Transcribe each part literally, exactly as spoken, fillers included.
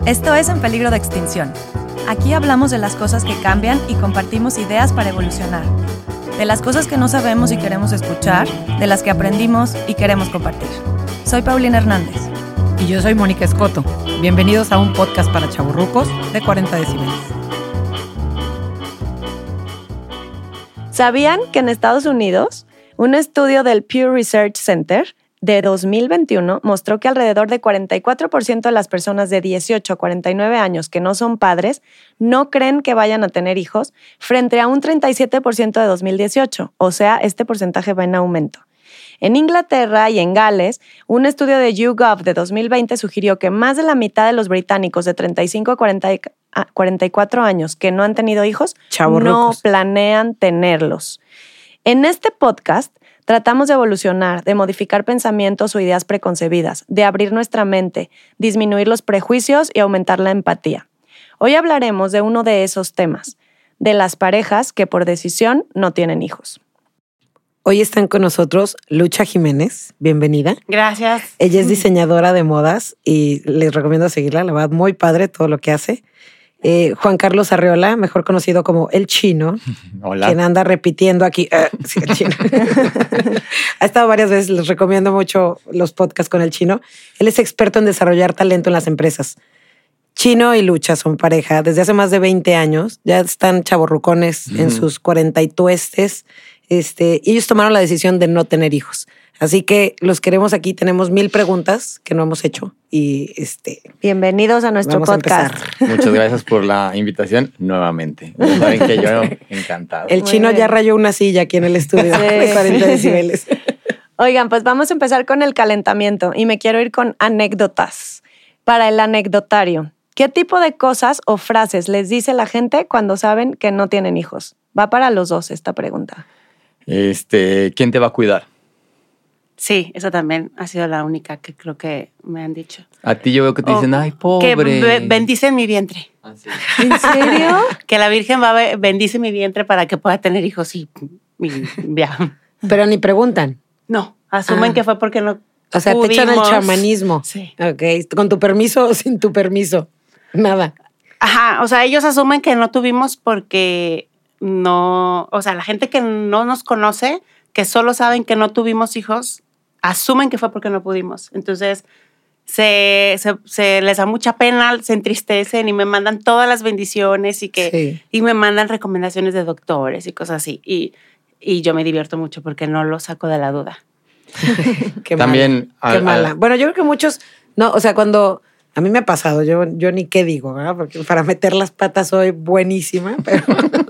Esto es En Peligro de Extinción. Aquí hablamos de las cosas que cambian y compartimos ideas para evolucionar. De las cosas que no sabemos y queremos escuchar, de las que aprendimos y queremos compartir. Soy Paulina Hernández. Y yo soy Mónica Escoto. Bienvenidos a un podcast para chavorrucos de cuarenta decibeles. ¿Sabían que en Estados Unidos, un estudio del Pew Research Center de dos mil veintiuno mostró que alrededor de cuarenta y cuatro por ciento de las personas de dieciocho a cuarenta y nueve años que no son padres no creen que vayan a tener hijos, frente a un treinta y siete por ciento de dos mil dieciocho? O sea, este porcentaje va en aumento. En Inglaterra y en Gales, un estudio de YouGov de dos mil veinte sugirió que más de la mitad de los británicos de treinta y cinco a cuarenta y cuatro años que no han tenido hijos no planean tenerlos. En este podcast tratamos de evolucionar, de modificar pensamientos o ideas preconcebidas, de abrir nuestra mente, disminuir los prejuicios y aumentar la empatía. Hoy hablaremos de uno de esos temas, de las parejas que por decisión no tienen hijos. Hoy están con nosotros Lucha Jiménez, bienvenida. Gracias. Ella es diseñadora de modas y les recomiendo seguirla, la verdad, muy padre todo lo que hace. Eh, Juan Carlos Arreola, mejor conocido como El Chino. Hola. Quien anda repitiendo aquí. Eh, sí, El Chino. Ha estado varias veces, les recomiendo mucho los podcasts con El Chino. Él es experto en desarrollar talento en las empresas. Chino y Lucha son pareja desde hace más de veinte años. Ya están chavorrucones mm. en sus cuarenta y tuestes. Este, y ellos tomaron la decisión de no tener hijos. Así que los queremos aquí. Tenemos mil preguntas que no hemos hecho. Y este, bienvenidos a nuestro vamos podcast. A Muchas gracias por la invitación nuevamente. Saben que yo encantado. El Chino bien. ya rayó una silla aquí en el estudio Sí. de cuarenta decibeles. Oigan, pues vamos a empezar con el calentamiento y me quiero ir con anécdotas. Para el anecdotario, ¿qué tipo de cosas o frases les dice la gente cuando saben que no tienen hijos? Va para los dos esta pregunta. Este, ¿quién te va a cuidar? Sí, esa también ha sido la única que creo que me han dicho. A ti yo veo que te dicen, O ay, pobre. Que be- bendice mi vientre. Ah, sí. ¿En serio? Que la Virgen va a be- bendice mi vientre para que pueda tener hijos y, y ya. Pero ni preguntan. No, asumen Ah. que fue porque no O sea, pudimos. te echan el chamanismo. Sí. Ok, con tu permiso o sin tu permiso. Nada. Ajá, o sea, ellos asumen que no tuvimos porque no, o sea, la gente que no nos conoce, que solo saben que no tuvimos hijos, asumen que fue porque no pudimos. Entonces, se, se, se les da mucha pena, se entristecen y me mandan todas las bendiciones y que Sí. y me mandan recomendaciones de doctores y cosas así. Y, y yo me divierto mucho porque no lo saco de la duda. Qué También, mala. Qué al- mala. al- Bueno, yo creo que muchos, no, o sea, cuando a mí me ha pasado, yo, yo ni qué digo, ¿verdad? Porque para meter las patas soy buenísima, pero,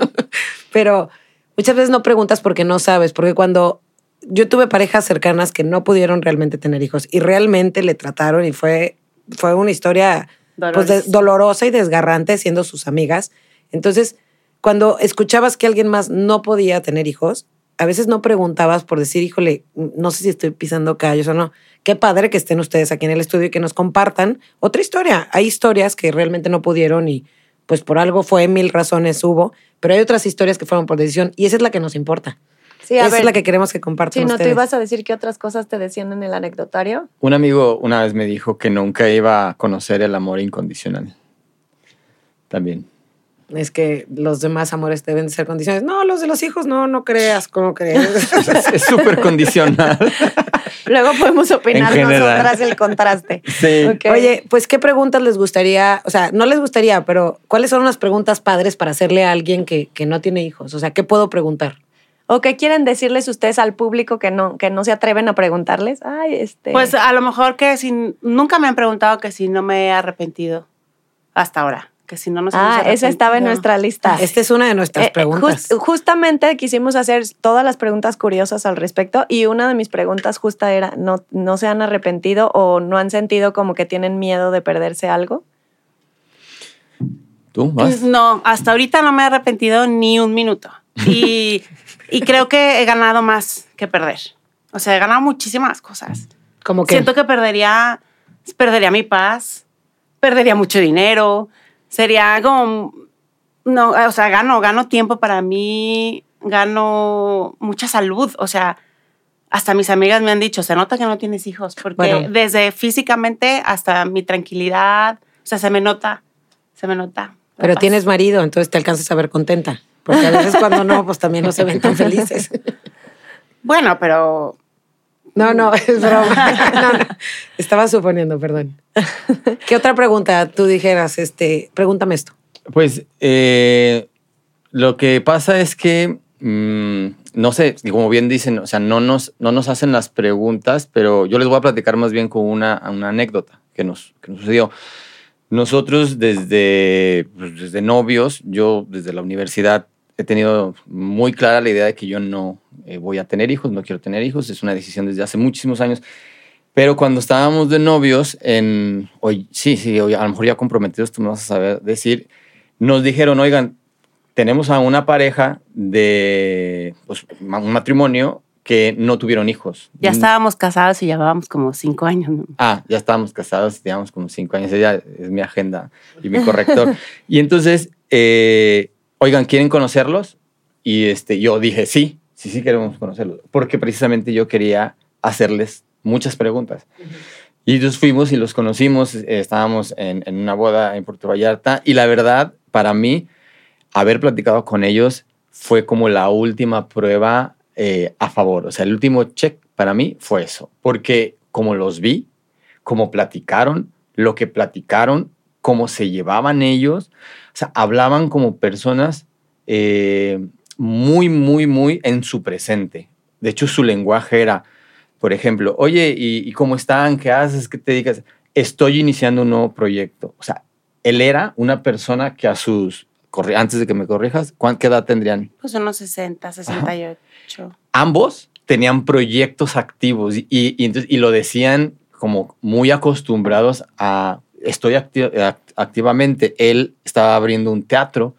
pero muchas veces no preguntas porque no sabes, porque cuando yo tuve parejas cercanas que no pudieron realmente tener hijos y realmente le trataron y fue, fue una historia pues, de- dolorosa y desgarrante siendo sus amigas. Entonces, cuando escuchabas que alguien más no podía tener hijos, a veces no preguntabas por decir, híjole, no sé si estoy pisando callos o no. Qué padre que estén ustedes aquí en el estudio y que nos compartan otra historia. Hay historias que realmente no pudieron y pues por algo fue, mil razones hubo, pero hay otras historias que fueron por decisión y esa es la que nos importa. Sí, a Esa ver, es la que queremos que compartan si no, ustedes. ¿tú ibas a decir qué otras cosas te decían en el anecdotario? Un amigo una vez me dijo que nunca iba a conocer el amor incondicional. También. Es que los demás amores deben ser condiciones. No, los de los hijos no, no creas, ¿cómo crees? Es súper condicional. Luego podemos opinar En general. nosotras el contraste. Sí. Ok. Oye, pues, ¿qué preguntas les gustaría? O sea, no les gustaría, pero ¿cuáles son unas preguntas padres para hacerle a alguien que, que no tiene hijos? O sea, ¿qué puedo preguntar? ¿O qué quieren decirles ustedes al público que no, que no se atreven a preguntarles? Ay, este... Pues a lo mejor que si nunca me han preguntado que si no me he arrepentido hasta ahora. Que si no nos hemos Ah, esa arrepentido. estaba en nuestra lista. Esta es una de nuestras Eh, preguntas. just- justamente quisimos hacer todas las preguntas curiosas al respecto y una de mis preguntas justa era, ¿no, no se han arrepentido o no han sentido como que tienen miedo de perderse algo? ¿Tú vas? No, hasta ahorita no me he arrepentido ni un minuto. Y, y creo que he ganado más que perder. O sea, he ganado muchísimas cosas. Como que Siento que perdería, perdería mi paz, perdería mucho dinero, sería como, no, o sea, gano, gano tiempo para mí, gano mucha salud, o sea, hasta mis amigas me han dicho, se nota que no tienes hijos, porque Bueno. desde físicamente hasta mi tranquilidad, O sea, se me nota, se me nota. Pero tienes marido, entonces te alcanzas a ver contenta. Porque a veces cuando no, pues también no se ven tan felices. Bueno, pero... No, no, es broma. No, no. Estaba suponiendo, perdón. ¿Qué otra pregunta tú dijeras? Este, pregúntame esto. Pues eh, lo que pasa es que, mmm, no sé, como bien dicen, o sea, no nos, no nos hacen las preguntas, pero yo les voy a platicar más bien con una, una anécdota que nos, que nos sucedió. Nosotros desde, pues, desde novios, yo desde la universidad he tenido muy clara la idea de que yo no eh, voy a tener hijos, no quiero tener hijos, es una decisión desde hace muchísimos años. Pero cuando estábamos de novios, en, hoy, sí, sí, hoy, a lo mejor ya comprometidos, tú me vas a saber decir, nos dijeron, oigan, tenemos a una pareja de pues, un matrimonio que no tuvieron hijos. Ya estábamos casados y llevábamos como cinco años, ¿no? Ah, ya estábamos casados y llevábamos como cinco años. Ella es mi agenda y mi corrector. Y entonces, eh, oigan, ¿quieren conocerlos? Y este, yo dije, sí, sí, sí queremos conocerlos. Porque precisamente yo quería hacerles muchas preguntas. Uh-huh. Y entonces fuimos y los conocimos. Eh, estábamos en, en una boda en Puerto Vallarta. Y la verdad, para mí, haber platicado con ellos fue como la última prueba eh, a favor. O sea, el último check para mí fue eso. Porque como los vi, como platicaron, lo que platicaron, cómo se llevaban ellos, o sea, hablaban como personas eh, muy, muy, muy en su presente. De hecho, su lenguaje era, por ejemplo, oye, ¿y, y cómo están? ¿Qué haces? ¿Qué te dedicas? Estoy iniciando un nuevo proyecto. O sea, él era una persona que a sus... Antes de que me corrijas, ¿qué edad tendrían? Pues unos sesenta, sesenta y ocho. Ajá. Ambos tenían proyectos activos y, y, y, entonces, y lo decían como muy acostumbrados a... Estoy acti activamente. Él estaba abriendo un teatro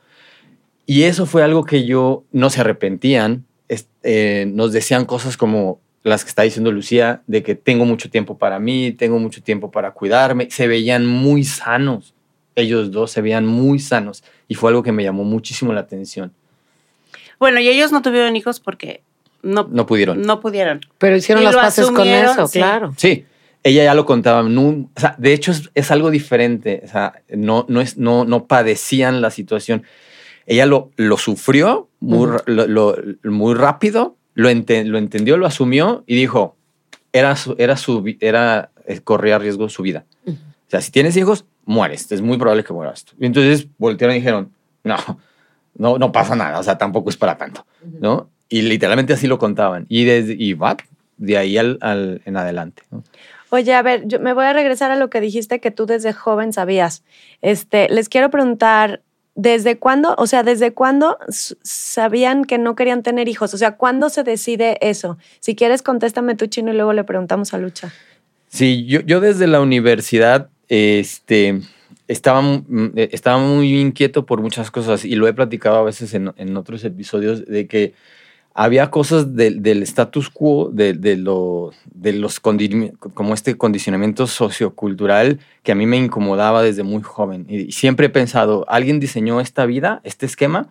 y eso fue algo que yo no se arrepentían. Es, eh, nos decían cosas como las que está diciendo Lucía, de que tengo mucho tiempo para mí, tengo mucho tiempo para cuidarme. Se veían muy sanos. Ellos dos se veían muy sanos y fue algo que me llamó muchísimo la atención. Bueno, y ellos no tuvieron hijos porque no, no pudieron. No pudieron. Pero hicieron y las paces con eso, sí. Claro. Sí. Ella ya lo contaba. No, o sea, de hecho, es, es algo diferente. O sea, no, no, es, no, no padecían la situación. Ella lo, lo sufrió muy, uh-huh. lo, lo, muy rápido, lo, ente, lo entendió, lo asumió y dijo, era su, era su, era, corría riesgo su vida. Uh-huh. O sea, si tienes hijos, mueres. Es muy probable que mueras. Y entonces voltearon y dijeron, no, no, no pasa nada. O sea, tampoco es para tanto, uh-huh. ¿no? Y literalmente así lo contaban. Y, desde, y va de ahí al, al, en adelante, ¿no? Oye, a ver, yo me voy a regresar a lo que dijiste que tú desde joven sabías. Este, les quiero preguntar, ¿desde cuándo, o sea, desde cuándo sabían que no querían tener hijos? O sea, ¿cuándo se decide eso? Si quieres, contéstame tú, Chino, y luego le preguntamos a Lucha. Sí, yo, yo desde la universidad este, estaba, estaba muy inquieto por muchas cosas y lo he platicado a veces en, en otros episodios de que había cosas de, del status quo, de, de, lo, de los como este condicionamiento sociocultural que a mí me incomodaba desde muy joven. Y siempre he pensado, alguien diseñó esta vida, este esquema,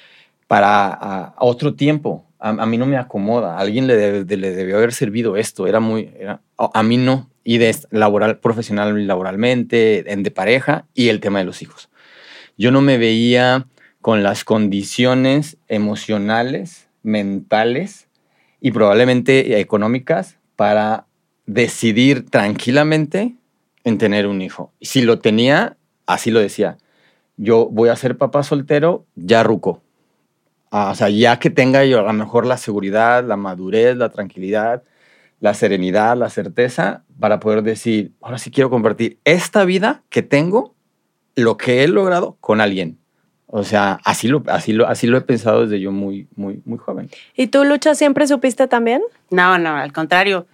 para a, a otro tiempo. A, a mí no me acomoda. A alguien le, debe, de, le debió haber servido esto. Era muy, era, a mí no. Y de laboral, profesional y laboralmente, en de pareja y el tema de los hijos. Yo no me veía con las condiciones emocionales, mentales y probablemente económicas para decidir tranquilamente en tener un hijo. Y si lo tenía, así lo decía. Yo voy a ser papá soltero, ya ruco. Ah, o sea, ya que tenga yo a lo mejor la seguridad, la madurez, la tranquilidad, la serenidad, la certeza para poder decir, ahora sí quiero compartir esta vida que tengo, lo que he logrado con alguien. O sea, así lo, así lo, así lo he pensado desde yo muy, muy, muy joven. ¿Y tú, Lucha, siempre supiste también? No, no, al contrario.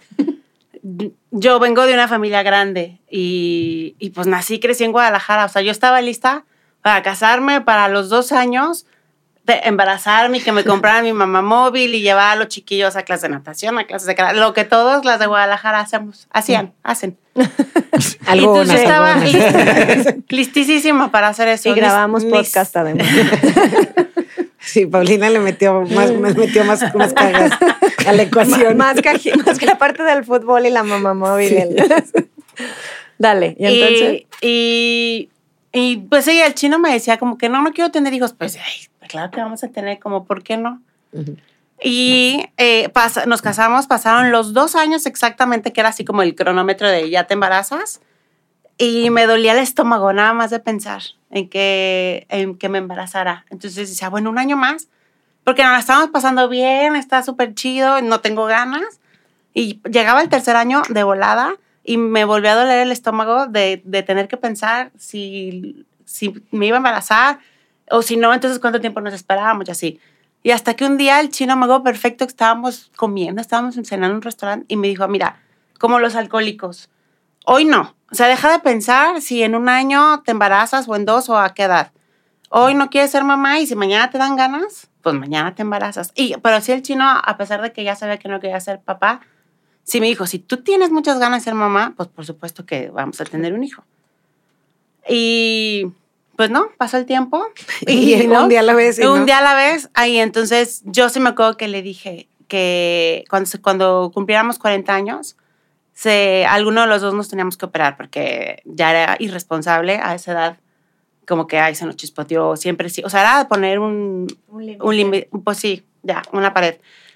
Yo vengo de una familia grande y, y pues nací y crecí en Guadalajara. O sea, yo estaba lista para casarme para los dos años, de embarazarme y que me compraran mi mamá móvil y llevar a los chiquillos a clases de natación, a clases de karate, lo que todas las de Guadalajara hacemos, hacían, hacen. Algunas, y yo estaba list, listísima para hacer eso. Y grabamos List, podcast además. Sí, Paulina le metió más, me metió más, más cagas a la ecuación. Más, más, que, más que la parte del fútbol y la mamá móvil. Sí. El... Dale, y entonces... Y, Y, y pues sí, el chino me decía como que no, no quiero tener hijos. Pues, ay, claro que vamos a tener, como, ¿por qué no? Uh-huh. Y eh, pasa, nos casamos, pasaron los dos años exactamente, que era así como el cronómetro de ya te embarazas. Y me dolía el estómago nada más de pensar en que, en que me embarazara. Entonces decía, bueno, un año más. Porque nos la estábamos pasando bien, está súper chido, no tengo ganas. Y llegaba el tercer año de volada y me volvió a doler el estómago de, de tener que pensar si, si me iba a embarazar o si no, entonces cuánto tiempo nos esperábamos y así. Y hasta que un día el chino me acuerdo perfecto que estábamos comiendo, estábamos cenando en un restaurante y me dijo, mira, como los alcohólicos, hoy no. O sea, deja de pensar si en un año te embarazas o en dos o a qué edad. Hoy no quieres ser mamá y si mañana te dan ganas, pues mañana te embarazas. Y, pero sí el chino, a pesar de que ya sabía que no quería ser papá, sí me dijo, si tú tienes muchas ganas de ser mamá, pues por supuesto que vamos a tener un hijo. Y pues no, pasó el tiempo. Y, y ¿no? un día a la vez. Un ¿no? día a la vez. Ahí entonces yo sí me acuerdo que le dije que cuando, cuando cumpliéramos cuarenta años, se, alguno de los dos nos teníamos que operar porque ya era irresponsable a esa edad. Como que, ay, se nos chispoteó, siempre sí. O sea, era poner un... Un límite. Pues sí, ya, una pared.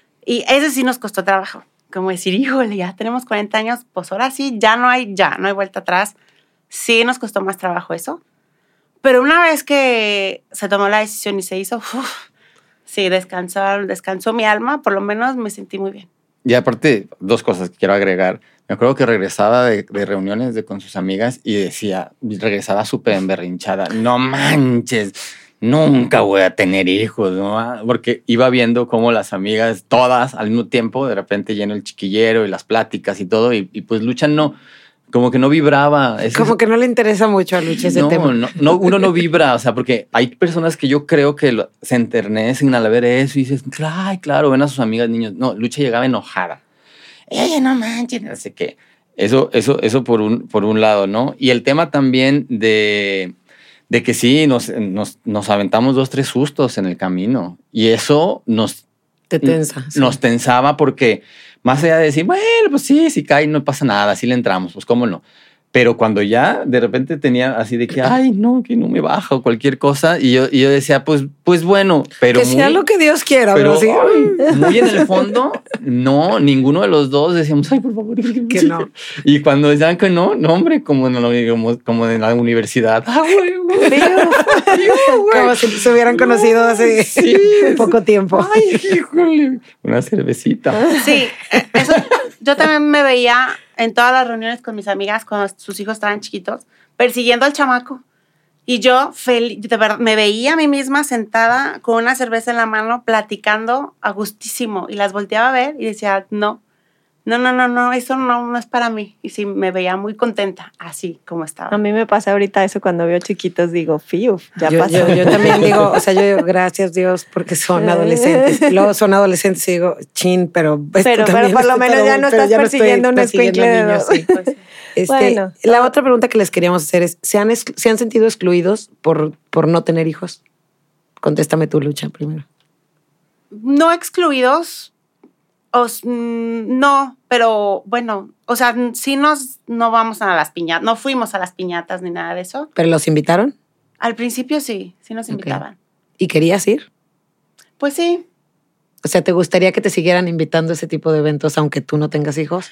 Y ese sí nos costó trabajo. Como decir, híjole, ya tenemos cuarenta años, pues ahora sí, ya no hay, ya no hay vuelta atrás. Sí nos costó más trabajo eso. Pero una vez que se tomó la decisión y se hizo, uf, sí, descansó, descansó mi alma, por lo menos me sentí muy bien. Y aparte, dos cosas que quiero agregar. Me acuerdo que regresaba de, de reuniones de, con sus amigas y decía, regresaba súper emberrinchada. No manches, nunca voy a tener hijos, ¿no? Porque iba viendo cómo las amigas, todas al mismo tiempo, de repente lleno el chiquillero y las pláticas y todo, y, y pues Lucha no, como que no vibraba. Ese como es, que no le interesa mucho a Lucha ese no, tema. No, no, uno no vibra, o sea, porque hay personas que yo creo que lo, se enternecen al ver eso y dices, ay, claro, ven a sus amigas niños. No, Lucha llegaba enojada. Ella no manches, no sé qué. Eso, eso, eso por un, por un lado, ¿no? Y el tema también de, de que sí, nos, nos, nos aventamos dos, tres sustos en el camino. Y eso nos... Te tensa. Sí. Nos tensaba porque más allá de decir, bueno, pues sí, si cae no pasa nada, sí le entramos, pues cómo no. Pero cuando ya de repente tenía así de que, ay, no, que no me baja o cualquier cosa. Y yo, y yo decía, pues, pues bueno, pero que sea muy, lo que Dios quiera. Pero, ¿sí? ay, muy en el fondo, no, ninguno de los dos decíamos, ay, por favor. Que no. Y cuando decían que no, no, hombre, como en la, como, como en la universidad. Ah, güey, güey, güey. Como si se hubieran conocido hace sí, poco tiempo. Ay, híjole. Una cervecita. Sí, eso yo también me veía en todas las reuniones con mis amigas cuando sus hijos estaban chiquitos, persiguiendo al chamaco. Y yo feliz, de verdad, me veía a mí misma sentada con una cerveza en la mano, platicando a gustísimo. Y las volteaba a ver y decía, no, no, no, no, no, eso no, no es para mí. Y sí, me veía muy contenta, así como estaba. A mí me pasa ahorita eso cuando veo chiquitos, digo, fiu, ya yo, pasó. Yo, yo también digo, o sea, yo digo, gracias Dios, porque son adolescentes. Y luego son adolescentes y digo, chin, pero... Pero, pero por lo menos ya no estás ya persiguiendo no un escuincle de dos. Sí. Pues, este, bueno, la otra pregunta que les queríamos hacer es, ¿se han, ¿se han sentido excluidos por, por no tener hijos? Contéstame tú, Lucha, primero. No excluidos... Os, mm, no, pero bueno, o sea, sí nos, no vamos a las piñatas, no fuimos a las piñatas ni nada de eso. ¿Pero los invitaron? Al principio sí, sí nos invitaban. Okay. ¿Y querías ir? Pues sí. O sea, ¿te gustaría que te siguieran invitando a ese tipo de eventos aunque tú no tengas hijos?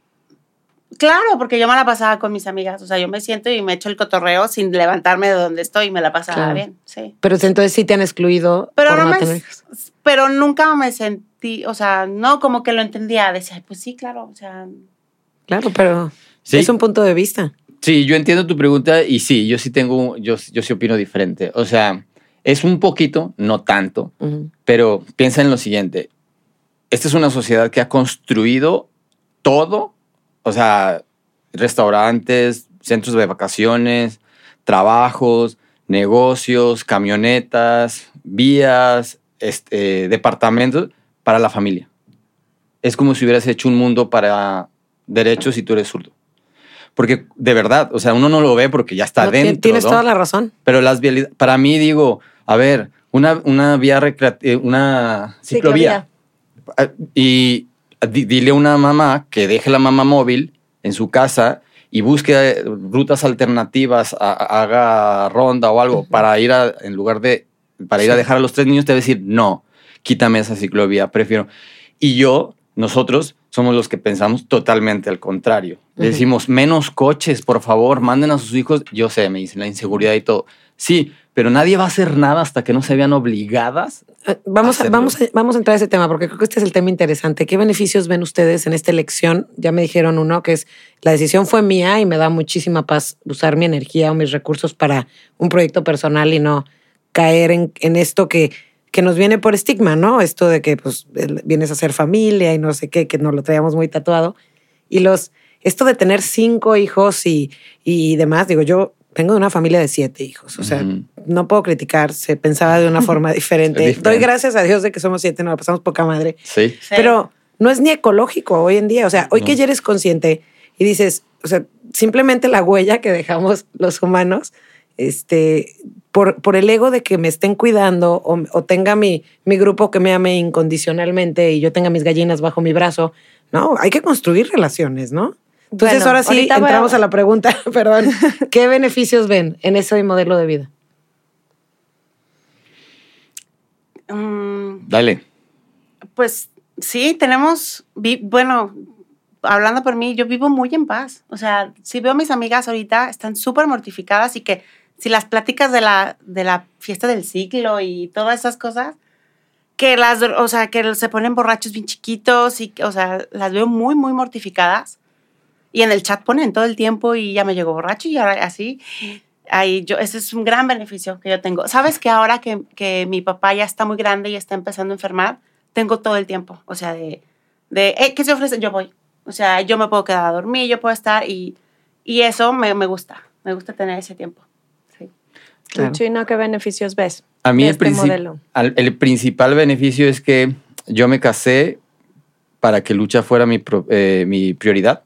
Claro, porque yo me la pasaba con mis amigas, o sea, yo me siento y me echo el cotorreo sin levantarme de donde estoy y me la pasaba claro. bien, sí. Pero entonces sí te han excluido pero por no, no me, tener hijos. Pero nunca me sentí, o sea, no como que lo entendía, decía, pues sí, claro, o sea. Claro, pero sí. Es un punto de vista. Sí, yo entiendo tu pregunta y sí, yo sí tengo, yo, yo sí opino diferente. O sea, es un poquito, no tanto, uh-huh. pero piensa en lo siguiente. Esta es una sociedad que ha construido todo, o sea, restaurantes, centros de vacaciones, trabajos, negocios, camionetas, vías, este, departamentos para la familia. Es como si hubieras hecho un mundo para derechos y tú eres zurdo. Porque de verdad, o sea, uno no lo ve porque ya está no, dentro. Tienes ¿no? toda la razón. Pero las vialidades, para mí digo, a ver, una, una vía recreativa, una ciclovía. ciclovía. Y dile a una mamá que deje la mamá móvil en su casa y busque rutas alternativas, a, a, haga ronda o algo uh-huh. para ir a, en lugar de, para ir sí. a dejar a los tres niños, te va a decir, no, quítame esa ciclovía, prefiero. Y yo, nosotros, somos los que pensamos totalmente al contrario. Uh-huh. Decimos, menos coches, por favor, manden a sus hijos. Yo sé, me dicen, la inseguridad y todo. Sí, pero nadie va a hacer nada hasta que no se vean obligadas. Vamos a, vamos, a, vamos a entrar a ese tema, porque creo que este es el tema interesante. ¿Qué beneficios ven ustedes en esta elección? Ya me dijeron uno, que es, la decisión fue mía y me da muchísima paz usar mi energía o mis recursos para un proyecto personal y no caer en, en esto que... que nos viene por estigma, ¿no? Esto de que pues vienes a hacer familia y no sé qué, que nos lo traíamos muy tatuado. Y los, esto de tener cinco hijos y, y demás, digo, yo vengo de una familia de siete hijos, o sea, uh-huh. no puedo criticar, se pensaba de una forma diferente. diferente. Doy gracias a Dios de que somos siete, nos la pasamos poca madre. Sí. sí. Pero no es ni ecológico hoy en día, o sea, hoy no. que ya eres consciente y dices, o sea, simplemente la huella que dejamos los humanos, este... Por, por el ego de que me estén cuidando o, o tenga mi, mi grupo que me ame incondicionalmente y yo tenga mis gallinas bajo mi brazo. No, hay que construir relaciones, ¿no? Entonces bueno, ahora sí entramos a... a la pregunta, perdón. ¿Qué beneficios ven en ese modelo de vida? Um, Dale. Pues sí, tenemos, vi, bueno, hablando por mí, yo vivo muy en paz. O sea, si veo a mis amigas ahorita, están súper mortificadas y que si las pláticas de la, de la fiesta del siglo y todas esas cosas, que las, o sea, que se ponen borrachos bien chiquitos y, o sea, las veo muy, muy mortificadas. Y en el chat ponen todo el tiempo y ya me llegó borracho y ahora así. Ahí yo, ese es un gran beneficio que yo tengo. ¿Sabes que ahora que, que mi papá ya está muy grande y está empezando a enfermar, tengo todo el tiempo? O sea, de, de eh, ¿qué se ofrece? Yo voy. O sea, yo me puedo quedar a dormir, yo puedo estar y, y eso me, me gusta. Me gusta tener ese tiempo. Claro. Chino, ¿qué beneficios ves? A mí de el, este princip- modelo? al, el principal beneficio es que yo me casé para que Lucha fuera mi, pro, eh, mi prioridad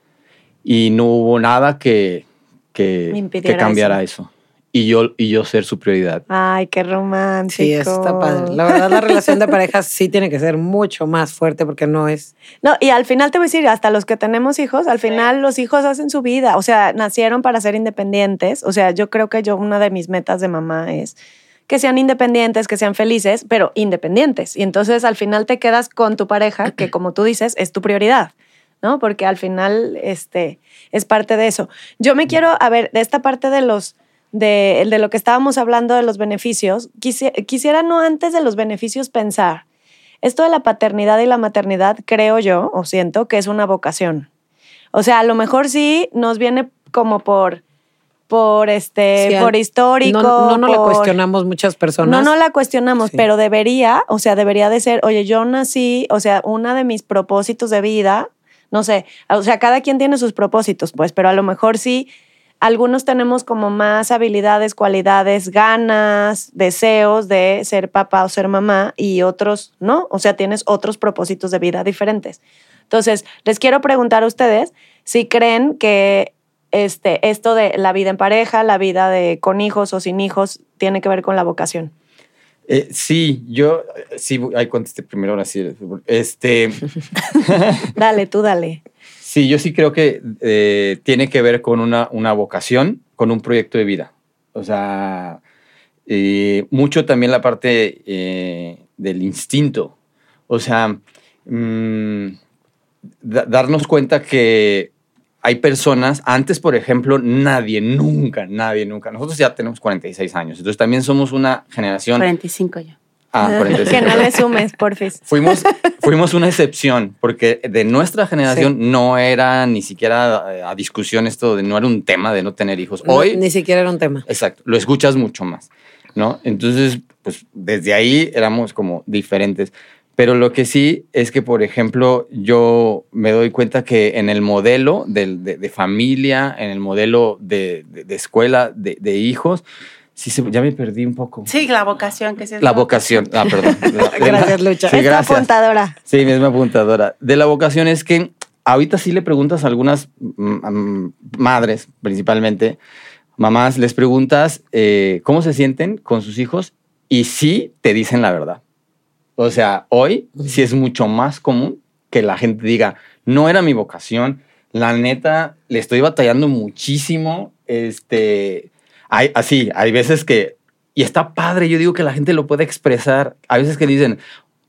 y no hubo nada que, que, que cambiara eso. eso. Y yo, y yo ser su prioridad. Ay, qué romántico. Sí, eso está padre. La verdad, la relación de parejas sí tiene que ser mucho más fuerte porque no es... No, y al final te voy a decir, hasta los que tenemos hijos, al final sí. los hijos hacen su vida. O sea, nacieron para ser independientes. O sea, yo creo que yo una de mis metas de mamá es que sean independientes, que sean felices, pero independientes. Y entonces al final te quedas con tu pareja, que como tú dices, es tu prioridad, ¿no? Porque al final este, es parte de eso. Yo me quiero, a ver, de esta parte de los... De, de lo que estábamos hablando de los beneficios, quisiera, quisiera no antes de los beneficios pensar, esto de la paternidad y la maternidad creo yo, o siento, que es una vocación. O sea, a lo mejor sí nos viene como por, por, este, sí, por histórico. No, no, no por, la cuestionamos muchas personas. No, no la cuestionamos, sí. pero debería, o sea, debería de ser, oye, yo nací, o sea, una de mis propósitos de vida, no sé, o sea, cada quien tiene sus propósitos, pues, pero a lo mejor sí algunos tenemos como más habilidades, cualidades, ganas, deseos de ser papá o ser mamá y otros no. O sea, tienes otros propósitos de vida diferentes. Entonces, les quiero preguntar a ustedes si creen que este, esto de la vida en pareja, la vida de con hijos o sin hijos, tiene que ver con la vocación. Eh, sí, yo sí, ahí contesté primero, ahora sí. Este... Dale, tú dale. Sí, yo sí creo que eh, tiene que ver con una, una vocación, con un proyecto de vida. O sea, eh, mucho también la parte eh, del instinto. O sea, mmm, da, darnos cuenta que hay personas, antes, por ejemplo, nadie, nunca, nadie, nunca. Nosotros ya tenemos cuarenta y seis años, entonces también somos una generación... cuarenta y cinco yo. Ah, cuarenta y cinco. Que no le sumes, porfis. Fuimos, fuimos una excepción, porque de nuestra generación sí. no era ni siquiera a discusión esto, de, no era un tema de no tener hijos. Hoy... No, ni siquiera era un tema. Exacto, lo escuchas mucho más, ¿no? Entonces, pues desde ahí éramos como diferentes. Pero lo que sí es que, por ejemplo, yo me doy cuenta que en el modelo de, de, de familia, en el modelo de, de, de escuela, de, de hijos... Sí, ya me perdí un poco. Sí, la vocación. que sí es La, la vocación. vocación. Ah, perdón. La, gracias, Lucha. Sí, es gracias. tu apuntadora. Sí, misma apuntadora. De la vocación es que ahorita sí le preguntas a algunas um, madres, principalmente, mamás, les preguntas eh, cómo se sienten con sus hijos y sí te dicen la verdad. O sea, hoy sí es mucho más común que la gente diga, no era mi vocación, La neta, le estoy batallando muchísimo. Este, hay, así, hay veces que, y está padre, yo digo que la gente lo puede expresar. Hay veces que dicen,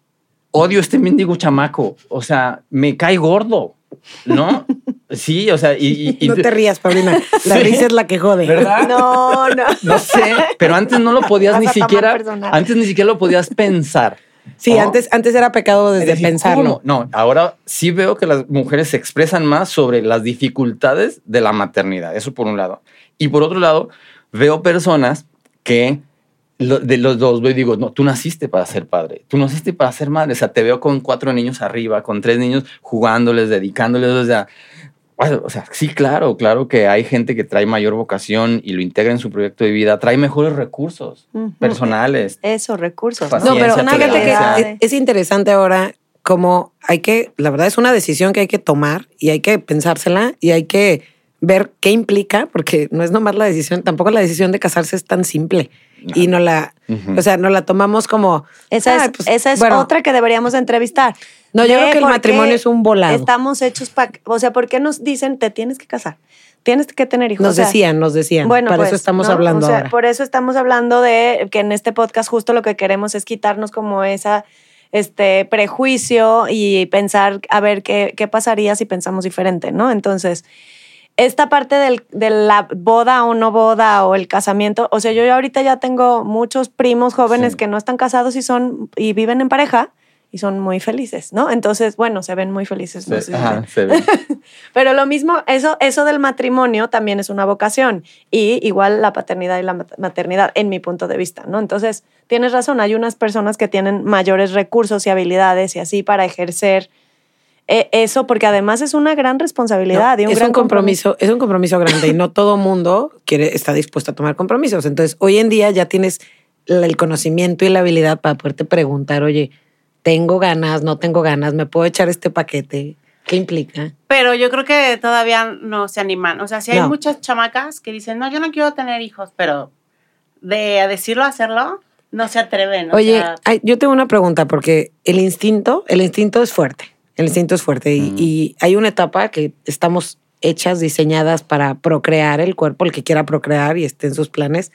odio este mendigo chamaco, o sea, me cae gordo, ¿no? Sí, o sea, y... y no te rías, Paulina, la Sí. risa es la que jode. ¿Verdad? No, no. No sé, pero antes no lo podías Vas ni a tomar siquiera, personal. antes ni siquiera lo podías pensar. Sí, ¿no? antes, antes era pecado desde Es decir, pensarlo. ¿cómo? No, ahora sí veo que las mujeres se expresan más sobre las dificultades de la maternidad, eso por un lado. Y por otro lado, veo personas que lo- de los dos veo y digo, no, tú naciste para ser padre, tú naciste para ser madre. O sea, te veo con cuatro niños arriba, con tres niños jugándoles, dedicándoles, o sea, bueno, o sea, sí, claro, claro que hay gente que trae mayor vocación y lo integra en su proyecto de vida, trae mejores recursos Ujú. personales. Eso, recursos. Paciencia, No, pero fíjate que tolerancia. es, es interesante ahora como hay que, la verdad es una decisión que hay que tomar y hay que pensársela y hay que ver qué implica, porque no es nomás la decisión, tampoco la decisión de casarse es tan simple. No. Y no la, Ujú. o sea, no la tomamos como... Esa es, "Ay, pues, esa es bueno". otra que deberíamos entrevistar. No, yo Ve creo que el por matrimonio qué es un volado. Estamos hechos para... O sea, ¿por qué nos dicen te tienes que casar? Tienes que tener hijos. Nos O sea, decían, nos decían. Bueno, Para pues, eso estamos ¿no? hablando O sea, ahora. por eso estamos hablando de que en este podcast justo lo que queremos es quitarnos como esa este prejuicio y pensar a ver qué, qué pasaría si pensamos diferente, ¿no? Entonces, esta parte del, de la boda o no boda o el casamiento, o sea, yo ahorita ya tengo muchos primos jóvenes Sí. que no están casados y son y viven en pareja y son muy felices, ¿no? Entonces, bueno, se ven muy felices. no sé Se, si ajá, se- se ve. Pero lo mismo, eso, eso del matrimonio también es una vocación y igual la paternidad y la mat- maternidad, en mi punto de vista, ¿no? Entonces, tienes razón, hay unas personas que tienen mayores recursos y habilidades y así para ejercer eh, eso, porque además es una gran responsabilidad No, y un es gran un compromiso, es un compromiso grande y no todo mundo quiere, está dispuesto a tomar compromisos. Entonces, hoy en día ya tienes la- el conocimiento y la habilidad para poderte preguntar, oye, tengo ganas, no tengo ganas, me puedo echar este paquete. ¿Qué implica? Pero yo creo que todavía no se animan. O sea, sí hay No. muchas chamacas que dicen, no, yo no quiero tener hijos, pero de a decirlo a hacerlo, no se atreven. O Oye, sea, ay, yo tengo una pregunta porque el instinto, el instinto es fuerte. El instinto es fuerte y, Mm. y hay una etapa que estamos hechas, diseñadas para procrear el cuerpo, el que quiera procrear y esté en sus planes.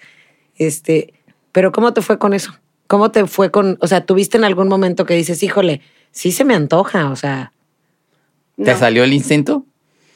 Este, pero ¿cómo te fue con eso? ¿Cómo te fue con, o sea, tuviste en algún momento que dices, híjole, sí se me antoja, o sea, ¿Te no, salió el instinto?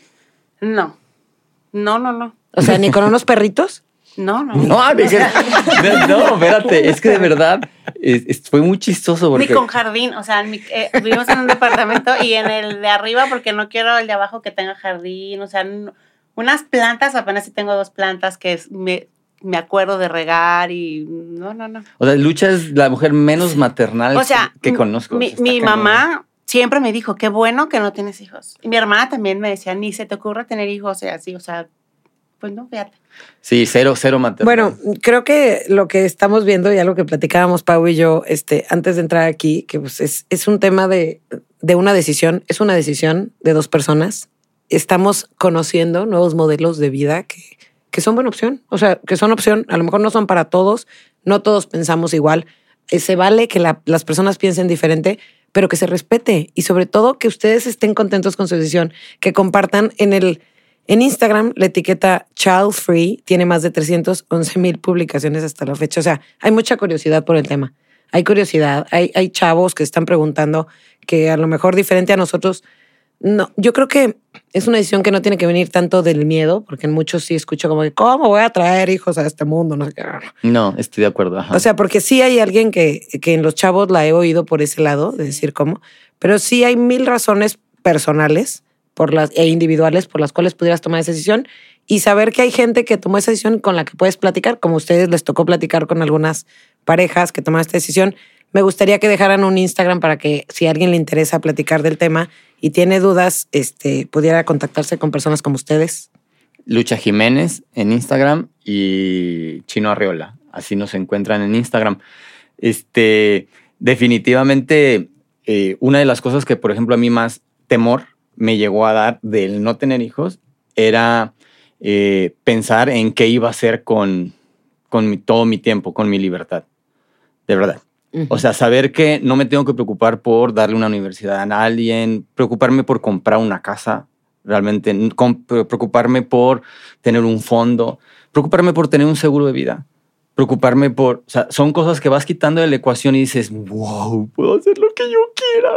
no, no, no, no, o sea, ni con unos perritos? no, no. No, de que- de- no, espérate, es que de verdad es- es- fue muy chistoso porque Ni con jardín, o sea, en mi- eh, vivimos en un departamento y en el de arriba porque no quiero el de abajo que tenga jardín, o sea, n- unas plantas, apenas si tengo dos plantas que es- me, me acuerdo de regar y no, no, no. o sea, Lucha es la mujer menos maternal O sea, que m- conozco. mi, Está mi cañón. mamá siempre me dijo, qué bueno que no tienes hijos. Y mi hermana también me decía, ni se te ocurra tener hijos, o sea, así, o sea, pues no, fíjate. Sí, cero, cero maternal. Bueno, creo que lo que estamos viendo y algo que platicábamos Pau y yo este, antes de entrar aquí, que pues es, es un tema de, de una decisión, es una decisión de dos personas. Estamos conociendo nuevos modelos de vida que, que son buena opción, o sea, que son opción, a lo mejor no son para todos, no todos pensamos igual, Eh, se vale que la- las personas piensen diferente, pero que se respete y sobre todo que ustedes estén contentos con su decisión, que compartan en el... En Instagram, la etiqueta Child Free tiene más de trescientas once mil publicaciones hasta la fecha. O sea, hay mucha curiosidad por el tema. Hay curiosidad, hay, hay chavos que están preguntando que a lo mejor diferente a nosotros. No, yo creo que es una decisión que no tiene que venir tanto del miedo, porque en muchos sí escucho como que, ¿cómo voy a traer hijos a este mundo? No sé qué. No, estoy de acuerdo. Ajá. O sea, porque sí hay alguien que, que en los chavos la he oído por ese lado, de decir cómo, pero sí hay mil razones personales por las, e individuales por las cuales pudieras tomar esa decisión y saber que hay gente que tomó esa decisión con la que puedes platicar, como a ustedes les tocó platicar con algunas parejas que tomaron esta decisión. Me gustaría que dejaran un Instagram para que si a alguien le interesa platicar del tema y tiene dudas, este, pudiera contactarse con personas como ustedes. Lucha Jiménez en Instagram y Chino Arriola. Así nos encuentran en Instagram. Este, definitivamente, eh, una de las cosas que, por ejemplo, a mí más temor me llegó a dar del no tener hijos era eh, pensar en qué iba a hacer con, con mi- todo mi tiempo, con mi libertad. De verdad. O sea, saber que no me tengo que preocupar por darle una universidad a alguien, preocuparme por comprar una casa, realmente, con, preocuparme por tener un fondo, preocuparme por tener un seguro de vida, preocuparme por, o sea, son cosas que vas quitando de la ecuación y dices, wow, puedo hacer lo que yo quiera,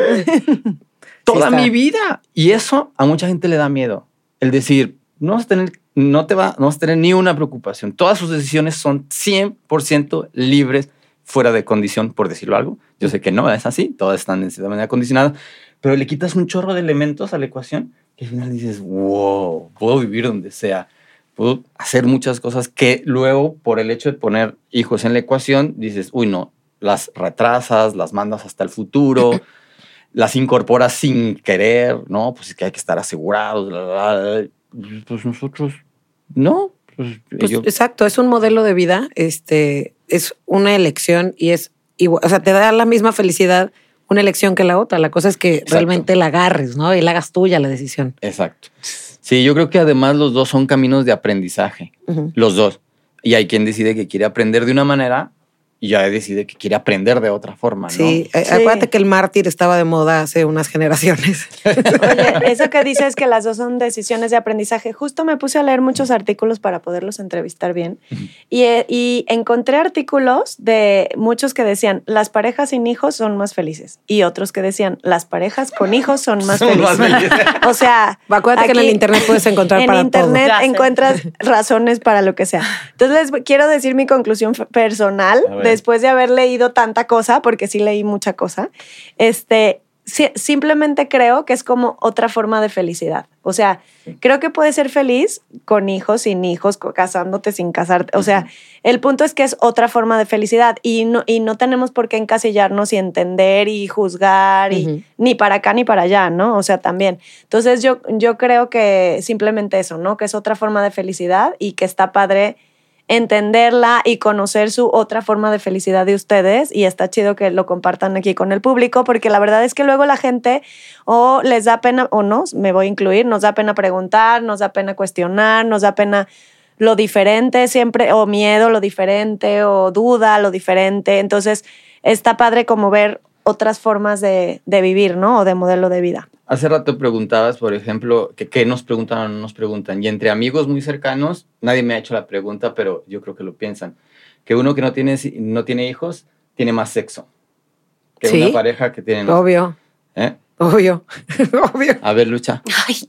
güey. Toda Sí, mi vida. Y eso a mucha gente le da miedo. El decir, no vas a tener, no te va, no vas a tener ni una preocupación. Todas sus decisiones son cien por ciento libres, fuera de condición, por decirlo algo. Yo sé que no es así, todas están de cierta manera condicionadas, pero le quitas un chorro de elementos a la ecuación que al final dices, wow, puedo vivir donde sea, puedo hacer muchas cosas que luego, por el hecho de poner hijos en la ecuación, dices, uy, no, las retrasas, las mandas hasta el futuro, las incorporas sin querer, ¿no? Pues es que hay que estar asegurados, bla, bla, bla. Pues nosotros, no. Pues, Pues, yo, exacto, es un modelo de vida, este, es una elección y es igual, o sea, te da la misma felicidad una elección que la otra. La cosa es que Exacto. realmente la agarres, ¿no? Y la hagas tuya la decisión. exacto. Sí, yo creo que además los dos son caminos de aprendizaje, Uh-huh. los dos. Y hay quien decide que quiere aprender de una manera y ya decide que quiere aprender de otra forma, ¿no? Sí, eh, Sí. acuérdate que el mártir estaba de moda hace unas generaciones. Oye, eso que dices que las dos son decisiones de aprendizaje. Justo me puse a leer muchos artículos para poderlos entrevistar bien. Y, eh, y encontré artículos de muchos que decían, las parejas sin hijos son más felices. Y otros que decían, las parejas con hijos son más Son más felices. felices. O sea, Acuérdate que en el aquí- internet puedes encontrar en para internet Ya sé. encuentras razones para lo que sea. Entonces les quiero decir mi conclusión f- personal A ver. después de haber leído tanta cosa, porque sí leí mucha cosa. Este, si- simplemente creo que es como otra forma de felicidad. O sea, creo que puedes ser feliz con hijos, sin hijos, co- casándote, sin casarte. O sea, el punto es que es otra forma de felicidad y no, y no tenemos por qué encasillarnos y entender y juzgar y Ujú. ni para acá ni para allá, ¿no? O sea, también. Entonces yo, yo creo que simplemente eso, ¿no? Que es otra forma de felicidad y que está padre entenderla y conocer su otra forma de felicidad de ustedes y está chido que lo compartan aquí con el público porque la verdad es que luego la gente o les da pena, o no, me voy a incluir, nos da pena preguntar, nos da pena cuestionar, nos da pena lo diferente siempre, o miedo lo diferente, o duda lo diferente. Entonces está padre como ver otras formas de, de vivir, ¿no? O de modelo de vida. Hace rato preguntabas, por ejemplo, que qué nos preguntan o no nos preguntan. Y entre amigos muy cercanos, nadie me ha hecho la pregunta, pero yo creo que lo piensan. Que uno que no tiene, no tiene hijos tiene más sexo que Sí. una pareja que tiene... no- Obvio, ¿Eh? obvio, obvio. A ver, Lucha.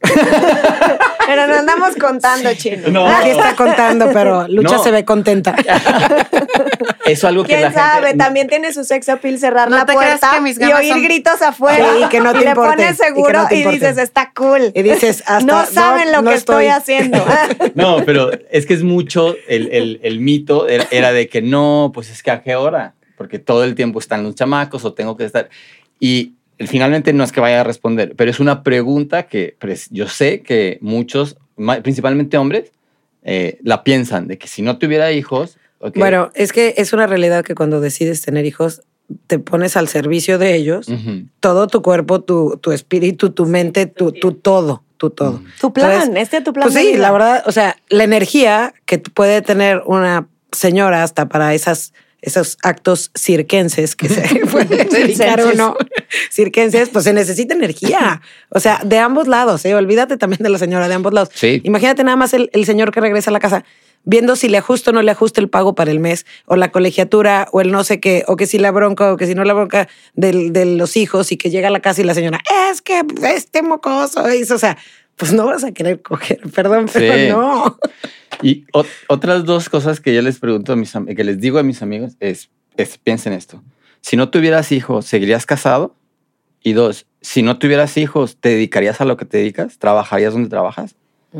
Pero no andamos contando, chino. No. Aquí está contando, pero Lucha No. se ve contenta. Eso es algo que ¿Quién la sabe? gente... También tiene su sex appeal cerrar No la te creas puerta que mis y ganas oír son- gritos afuera. Sí, y que no te y le importe, pones y que seguro no y, te importe. dices, está cool. Y dices, hasta no saben lo no que estoy, estoy haciendo. No, pero es que es mucho el, el, el mito era, era de que no, pues es que a qué hora, porque todo el tiempo están los chamacos o tengo que estar. Y finalmente no es que vaya a responder, pero es una pregunta que pues, yo sé que muchos, ma- principalmente hombres, eh, la piensan, de que si no tuviera hijos... okay, Bueno, es que es una realidad que cuando decides tener hijos, te pones al servicio de ellos, ujú, todo tu cuerpo, tu, tu espíritu, tu mente, tu, tu todo, tu todo. ujú. Tu plan, Entonces, este es tu plan. Pues de sí, vida. la verdad, o sea, la energía que puede tener una señora hasta para esas, esos actos circenses que se puede dedicar Circenses. uno, circenses, pues se necesita energía. O sea, de ambos lados, ¿eh? Olvídate también de la señora, de ambos lados. Sí. Imagínate nada más el, el señor que regresa a la casa viendo si le ajusta o no le ajusta el pago para el mes, o la colegiatura, o el no sé qué, o que si la bronca, o que si no la bronca del- de los hijos, y que llega a la casa y la señora, es que este mocoso hizo, o sea, pues no vas a querer coger, perdón, pero Sí. no. Y ot- otras dos cosas que yo les pregunto, a mis am- que les digo a mis amigos, es, es piensen esto. Si no tuvieras hijos, ¿seguirías casado? Y dos, si no tuvieras hijos, ¿te dedicarías a lo que te dedicas? ¿Trabajarías donde trabajas?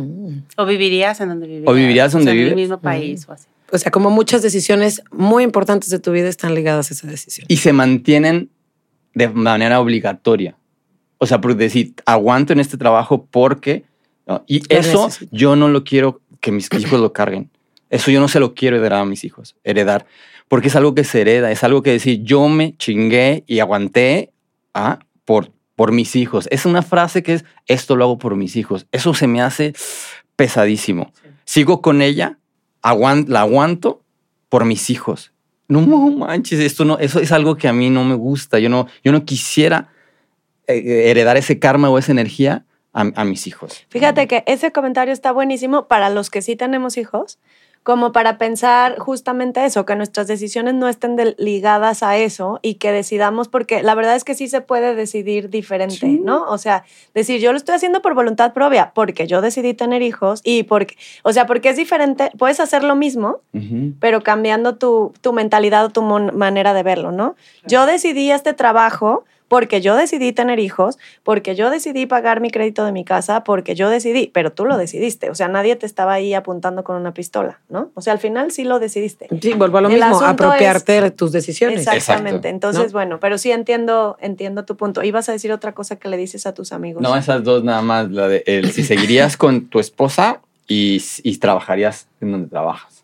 O vivirías en donde vivirías. O vivirías donde sea, en vives. el mismo país o así. O sea, como muchas decisiones muy importantes de tu vida están ligadas a esa decisión. Y se mantienen de manera obligatoria. O sea, por decir, aguanto en este trabajo porque... ¿no? Y Lo eso necesito. yo no lo quiero que mis hijos lo carguen. Eso yo no se lo quiero heredar a mis hijos. Heredar. Porque es algo que se hereda. Es algo que decir, yo me chingué y aguanté ah, por, por mis hijos. Es una frase que es, esto lo hago por mis hijos. Eso se me hace pesadísimo. Sigo con ella, aguant, la aguanto por mis hijos. No manches, esto no, eso es algo que a mí no me gusta. Yo no, yo no quisiera eh, heredar ese karma o esa energía a, a mis hijos. Fíjate que ese comentario está buenísimo para los que sí tenemos hijos, como para pensar justamente eso, que nuestras decisiones no estén de, ligadas a eso y que decidamos, porque la verdad es que sí se puede decidir diferente, sí. ¿no? O sea, decir, yo lo estoy haciendo por voluntad propia, porque yo decidí tener hijos y porque, o sea, porque es diferente, puedes hacer lo mismo, uh-huh. pero cambiando tu, tu mentalidad o tu mon- manera de verlo, ¿no? Claro. Yo decidí este trabajo porque yo decidí tener hijos, porque yo decidí pagar mi crédito de mi casa, porque yo decidí, pero tú lo decidiste. O sea, nadie te estaba ahí apuntando con una pistola, ¿no? O sea, al final sí lo decidiste. Sí, vuelvo a lo El mismo, apropiarte es, de tus decisiones. Exactamente. Exacto. Entonces, ¿no? bueno, pero sí entiendo, entiendo tu punto. Ibas a decir otra cosa que le dices a tus amigos. No, esas dos nada más. La de el, si seguirías con tu esposa y, y trabajarías en donde trabajas.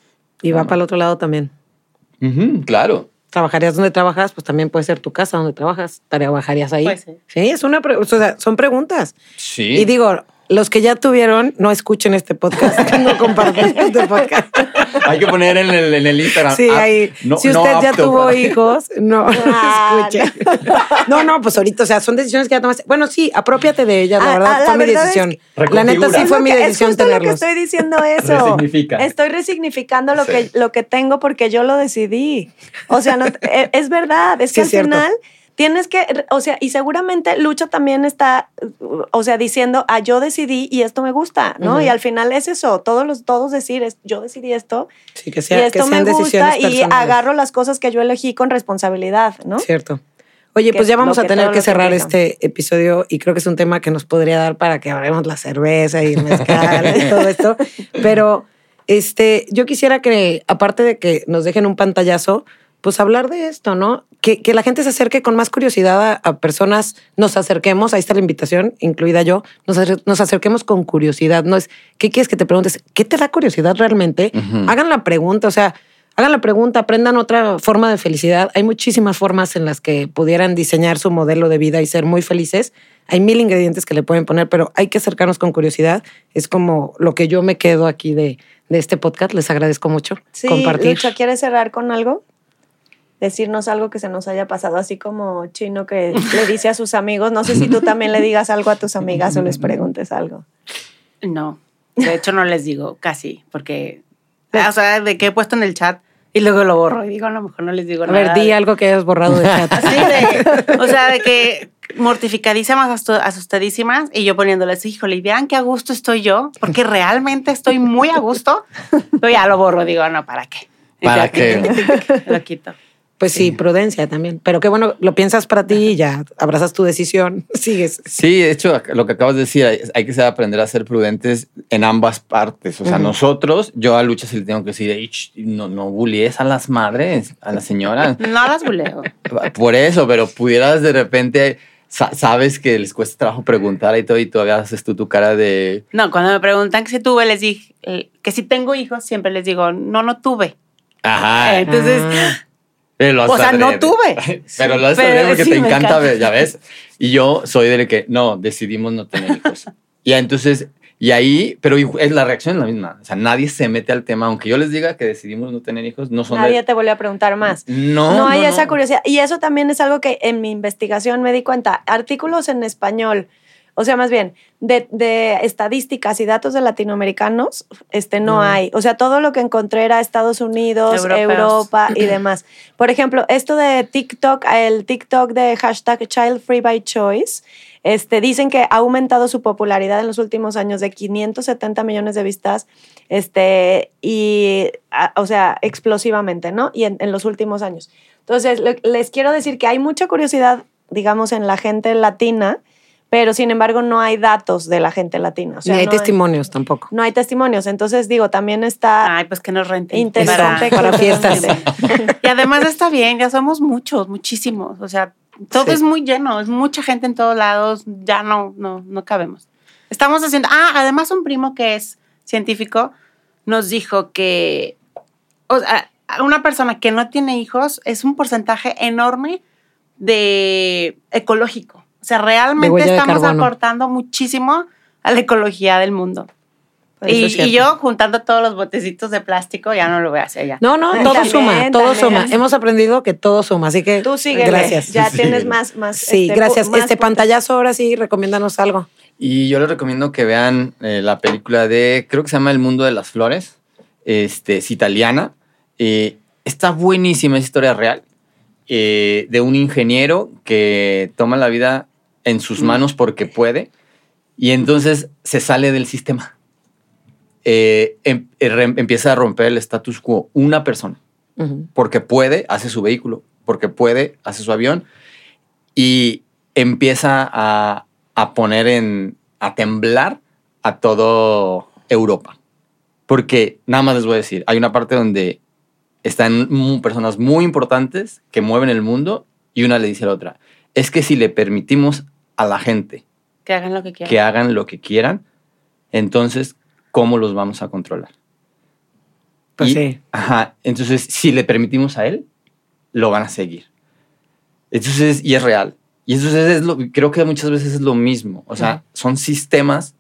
Y va para el otro lado también. Uh-huh, claro. Trabajarías donde trabajas, pues también puede ser tu casa donde trabajas. ¿Trabajarías ahí? Pues sí. Sí, es una pre- o sea, son preguntas. Sí. Y digo, los que ya tuvieron, no escuchen este podcast, no compartan este podcast. Hay que poner en el, en el Instagram. Sí, ahí. No, si usted no ya apto tuvo para... hijos, no Ah, escuche. No, no, pues ahorita, o sea, son decisiones que ya tomaste. Bueno, sí, apropiate de ellas, la Ah, verdad, ah, la fue mi verdad decisión. es que- La neta sí Reconfigura. fue Es mi lo que- decisión es justo tenerlos. lo que estoy diciendo eso. Resignifica. Estoy resignificando lo, Sí. que, lo que tengo porque yo lo decidí. O sea, no, es, es verdad. Es Sí, que es al cierto. final tienes que, o sea, y seguramente Lucho también está, o sea, diciendo, ah, yo decidí y esto me gusta, ¿no? Uh-huh. Y al final es eso, todos los, todos decir, es, yo decidí esto Sí, que, y sea, esto que me sean gusta decisiones y personales. agarro las cosas que yo elegí con responsabilidad, ¿no? Cierto. Oye, Que pues ya es vamos lo a que tener todo que lo que cerrar implica. este episodio y creo que es un tema que nos podría dar para que hablemos la cerveza y el mezcal y todo esto. Pero este, yo quisiera que, aparte de que nos dejen un pantallazo, pues hablar de esto, ¿no? Que, que la gente se acerque con más curiosidad a, a personas, nos acerquemos, ahí está la invitación, incluida yo, nos, acer- nos acerquemos con curiosidad. No es, ¿qué quieres que te preguntes? ¿Qué te da curiosidad realmente? Ujú. Hagan la pregunta, o sea, hagan la pregunta, aprendan otra forma de felicidad. Hay muchísimas formas en las que pudieran diseñar su modelo de vida y ser muy felices. Hay mil ingredientes que le pueden poner, pero hay que acercarnos con curiosidad. Es como lo que yo me quedo aquí de, de este podcast. Les agradezco mucho Sí, compartir. Lucho, ¿quieres cerrar con algo? Decirnos algo que se nos haya pasado, así como Chino que le dice a sus amigos. No sé si tú también le digas algo a tus amigas o les preguntes algo. No, de hecho no les digo casi, porque, o sea, de que he puesto en el chat y luego lo borro y digo, a lo mejor no les digo A nada. ver, di de- algo que hayas borrado de chat. Así de, o sea, de que mortificadísimas, astu- asustadísimas y yo poniéndoles, híjole, y vean qué a gusto estoy yo, porque realmente estoy muy a gusto. Pero ya lo borro, digo, no, ¿para qué? Y ¿Para ya, qué? Lo quito. Pues sí, prudencia también. Pero qué bueno, lo piensas para ti y ya abrazas tu decisión, sigues. Sí, de hecho, lo que acabas de decir, hay, hay que saber aprender a ser prudentes en ambas partes. O sea, Ujú. nosotros, yo a Lucha sí le tengo que decir, "Ey, ch, no, no bullies a las madres, a las señoras. No las buleo. Por eso, pero pudieras de repente, sa- sabes que les cuesta trabajo preguntar y todo, y todavía haces tú tu cara de... No, cuando me preguntan que si tuve, les dije eh, que si tengo hijos, siempre les digo, no, no tuve. Ajá. Entonces, Ah. Pero lo o sea, haces no adrede. tuve. Pero lo haces Pero adrede porque sí te me encanta encanta. ver, ya ves. Y yo soy del que, no, decidimos no tener hijos. Y entonces, y ahí, pero es la reacción es la misma. O sea, nadie se mete al tema. Aunque yo les diga que decidimos no tener hijos, no son Nadie de- te vuelve a preguntar más. No, No hay no, esa no. curiosidad. Y eso también es algo que en mi investigación me di cuenta. Artículos en español, o sea, más bien, de, de estadísticas y datos de latinoamericanos, este, no No. hay. O sea, todo lo que encontré era Estados Unidos, Europeos. Europa y demás. Por ejemplo, esto de TikTok, el TikTok de hashtag Child Free by Choice, este, dicen que ha aumentado su popularidad en los últimos años de quinientos setenta millones de vistas, este, y, a- o sea, explosivamente, ¿no? Y en, en los últimos años. Entonces, le- les quiero decir que hay mucha curiosidad, digamos, en la gente latina, pero sin embargo no hay datos de la gente latina. O sea, Ni hay no testimonios tampoco. no hay testimonios. Entonces, digo, también está Ay, pues que nos renten. interesante. Para- para fiestas. culturalmente. Y además está bien, ya somos muchos, muchísimos. O sea, todo Sí. es muy lleno, es mucha gente en todos lados, ya no, no, no cabemos. Estamos haciendo, ah, además un primo que es científico nos dijo que, o sea, una persona que no tiene hijos es un porcentaje enorme de ecológico. O sea, De realmente huella de estamos carbono. aportando muchísimo a la ecología del mundo. Y, Eso es y yo juntando todos los botecitos de plástico, ya no lo voy a hacer ya. No, no, todo También, suma, todo también. suma. Hemos aprendido que todo suma, así que Tú síguele. gracias. Ya Sí. tienes más, más. Sí, este, gracias. pu- más Este puntos. pantallazo ahora sí, recomiéndanos algo. Y yo les recomiendo que vean eh, la película de, creo que se llama El Mundo de las Flores. Este, es italiana. Eh, está buenísima, es historia real. eh, de un ingeniero que toma la vida en sus manos porque puede. Y entonces se sale del sistema. Eh, em- eh, re- empieza a romper el status quo. Una persona. Ujú. Porque puede, hace su vehículo. Porque puede, hace su avión. Y empieza a, a poner en... a temblar a todo Europa. Porque, nada más les voy a decir, hay una parte donde están mu- personas muy importantes que mueven el mundo y una le dice a la otra, es que si le permitimos a la gente Que hagan lo que quieran. que hagan lo que quieran, entonces, ¿cómo los vamos a controlar? Pues Y- sí. Ajá, entonces, si le permitimos a él, lo van a seguir. Entonces, y es real. Y eso es lo, creo que muchas veces es lo mismo. O sea, Ujú. son sistemas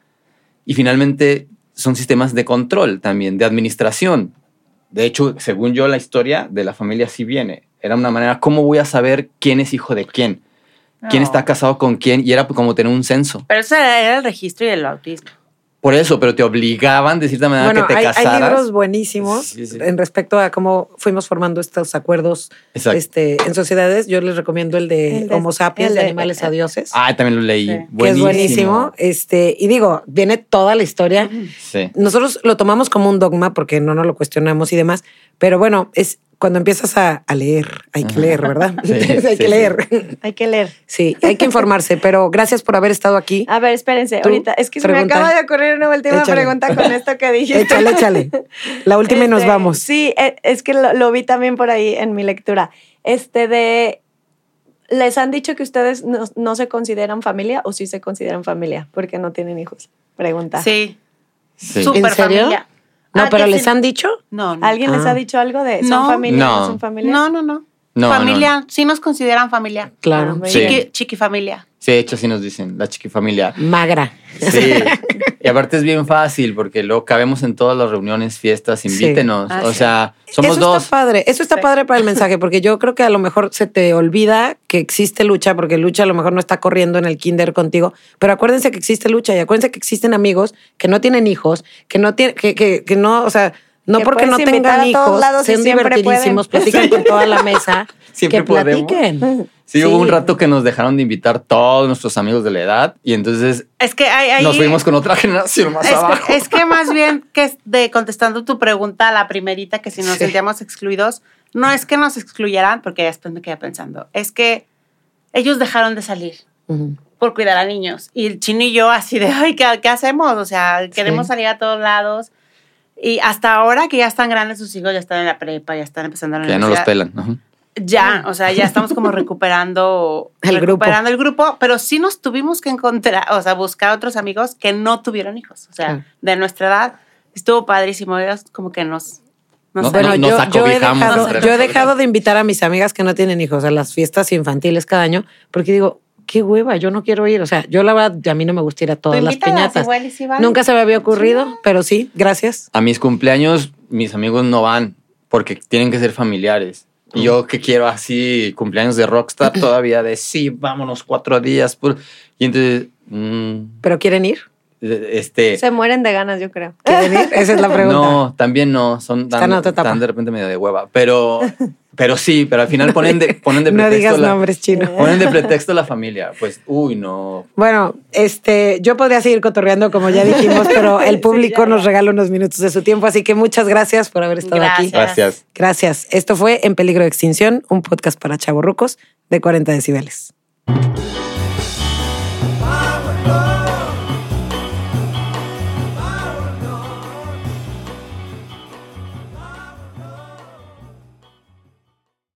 y finalmente son sistemas de control también, de administración. De hecho, según yo, la historia de la familia sí viene. Era una manera, ¿cómo voy a saber quién es hijo de quién? ¿Quién No. está casado con quién? Y era como tener un censo. Pero eso era, era el registro y el bautismo. Por eso, pero te obligaban de cierta manera Bueno, que te hay, casaras. hay libros buenísimos Sí, sí. en respecto a cómo fuimos formando estos acuerdos Exacto. este, en sociedades. Yo les recomiendo el de, El de- Homo sapiens, el de, de- animales a dioses, Ah, también lo leí. Sí. que es Buenísimo. buenísimo. Este, y digo, viene toda la historia. Sí. Nosotros lo tomamos como un dogma porque no nos lo cuestionamos y demás, pero bueno, es cuando empiezas a, a leer, hay que Ajá. leer, ¿verdad? Sí, hay sí, que sí. leer. Hay que leer. Sí, hay que informarse, pero gracias por haber estado aquí. A ver, espérense, Tú, ahorita. Es que se pregunta. me acaba de ocurrir una última Échale. pregunta con esto que dijiste. Échale, échale. La última y nos Este, vamos. Sí, eh, es que lo, lo vi también por ahí en mi lectura. Este de. ¿Les han dicho que ustedes no, no se consideran familia o sí se consideran familia porque no tienen hijos? Pregunta. Sí. Sí. Súper ¿En serio? familia. No, Ah, pero que ¿les sí. han dicho? No, no. ¿Alguien les Ah. ha dicho algo de son No. familia No. no son familia? No, no, no. No, familia, sí nos consideran familia. Claro. Ah, muy Sí. bien. Chiqui, chiqui familia. Sí, de hecho, así nos dicen, la chiquifamilia. Magra. Sí. Y aparte es bien fácil porque luego cabemos en todas las reuniones, fiestas, Sí. invítenos. Ah, o sí. sea, somos Eso dos. está padre, eso está Sí. padre para el mensaje, porque yo creo que a lo mejor se te olvida que existe lucha, porque lucha a lo mejor no está corriendo en el kinder contigo, pero acuérdense que existe lucha y acuérdense que existen amigos que no tienen hijos, que no tienen, que, que, que no, o sea, no Que porque no puedes invitar tengan a todos hijos, lados y sean siempre divertidísimos, pueden. platican con toda la mesa, Siempre que podemos. platiquen. Sí, hubo un rato que nos dejaron de invitar todos nuestros amigos de la edad y entonces Es que hay, hay- nos fuimos con otra generación más es, abajo. que, es que más bien que es de contestando tu pregunta, la primerita, que si nos Sí. sentíamos excluidos, no es que nos excluyeran, porque después me quedé pensando, es que ellos dejaron de salir Ujú. por cuidar a niños. Y el Chino y yo así de, ay, ¿qué, qué hacemos? O sea, queremos Sí. salir a todos lados. Y hasta ahora que ya están grandes sus hijos, ya están en la prepa, ya están empezando la Que ya no los universidad. pelan. Ajá. Ya, o sea, ya estamos como recuperando El recuperando el grupo, pero sí nos tuvimos que encontrar, o sea, buscar otros amigos que no tuvieron hijos, o sea, Claro. de nuestra edad. Estuvo padrísimo, ellos como que nos... nos No, Bueno, nos yo, yo he acobijamos dejado, entre yo he nosotros. dejado de invitar a mis amigas que no tienen hijos a las fiestas infantiles cada año, porque digo, qué hueva, yo no quiero ir. O sea, yo la verdad, a mí no me gusta ir a todas Tú las invítalas, piñatas. igual y sí van. Nunca se me había ocurrido, pero sí, gracias. A mis cumpleaños, mis amigos no van porque tienen que ser familiares. Y yo que quiero así cumpleaños de rockstar todavía de sí, vámonos cuatro días. por-". Y entonces, mm, ¿Pero quieren ir? este... Se mueren de ganas, yo creo. ¿Quieren ir? Esa es la pregunta. No, también no, son Están tan, en otra etapa. tan de repente medio de hueva. Pero, pero sí, pero al final ponen de, ponen de No pretexto digas la, nombres, Chino. ponen de pretexto la familia. Pues, uy, no. Bueno, este, yo podría seguir cotorreando como ya dijimos, pero el público Sí, ya, ya. nos regala unos minutos de su tiempo, así que muchas gracias por haber estado aquí. Gracias. Gracias. Gracias. Esto fue En Peligro de Extinción, un podcast para chavorrucos de cuarenta decibeles.